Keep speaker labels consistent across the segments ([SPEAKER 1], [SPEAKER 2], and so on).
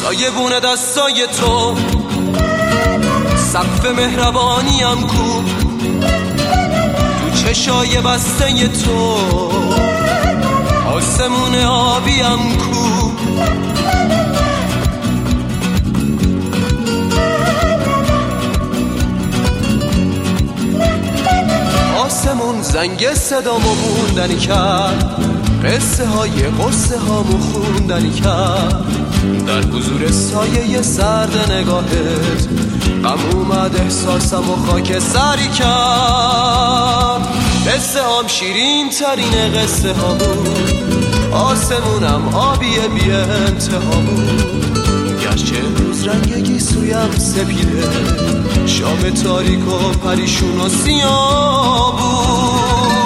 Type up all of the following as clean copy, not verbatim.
[SPEAKER 1] سایبون دستای تو، سقف مهربانیم کو، تو چشای بسته تو، آسمون آبیم کو. آسمون زنگ صدامو موندنی کرد، قصه های قصه هامو خوندنی کرد. در حضور سایه سرد نگاهت غم اومد احساسم و خاک سری کرد. قصه هام شیرین ترین قصه ها بود، آسمونم آبی بی انتها بود. گرچه روز رنگ گیسویم سپیده، شام تاریک و پریشون و سیاه بود.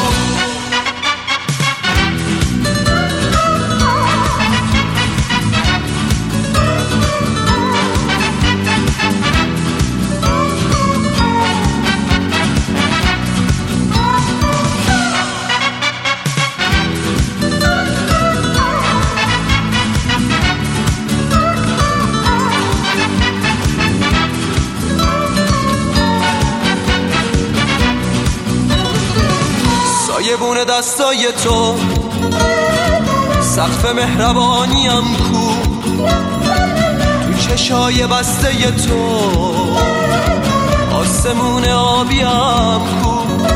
[SPEAKER 1] سایبون دستای تو، سقف مهربانیم کو، تو چشای بسته تو، آسمون آبیم کو.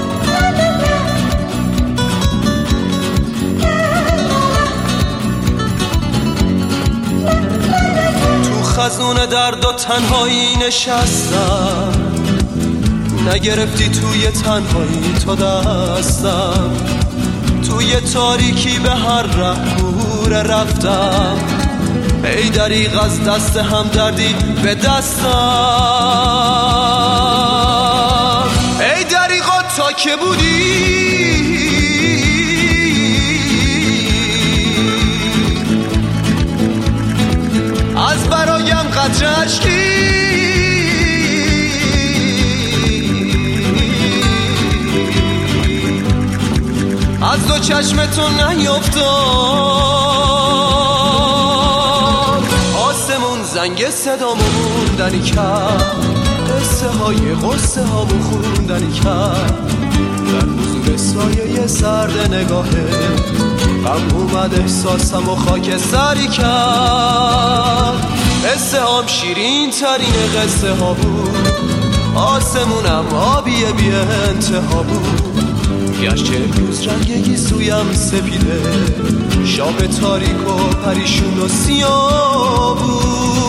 [SPEAKER 1] تو خزون درد و تنهایی نشستم، نگرفتی توی تنهایی تو دستم. توی تاریکی به هر رهگوره رفتم، ای دریغ از دست همدردی به دستم. ای دریغا تا که بودی، از برایم قطره اشکی، از دو چشمتون نیفتاد. آسمون زنگ صدامو موندنی کرد، قصه های قصه هامو خوندنی کرد. در حضور سایه سرد نگاهت غم اومد احساسم و خاک سری کرد. قصه هام شیرین ترین قصه ها بود، آسمونم آبی بی انتها بود. گرچه روز رنگ گیسویم سپیده، شام تاریک و پریشون و سیاه بود.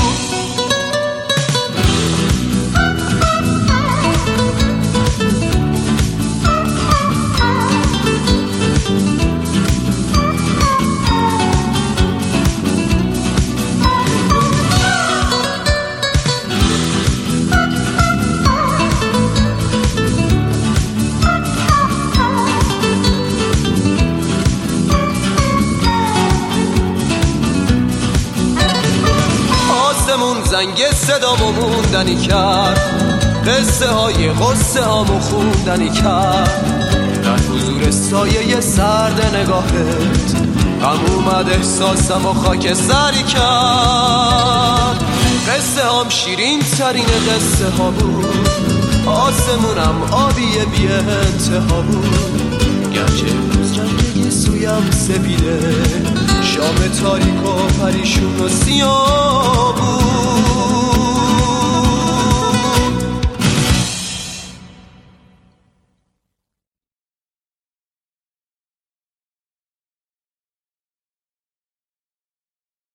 [SPEAKER 1] زنگ صدامو موندنی کرد، قصه های قصه هامو خوندنی کرد. در حضور سایه سرد نگاهت غم اومد احساسم و خاک سری کرد. قصه هام شیرین ترین قصه ها بود، آسمونم آبی بی انتها بود. گرچه روز رنگ گیسویم سپیده، شام تاریک و پریشون و سیاه بود.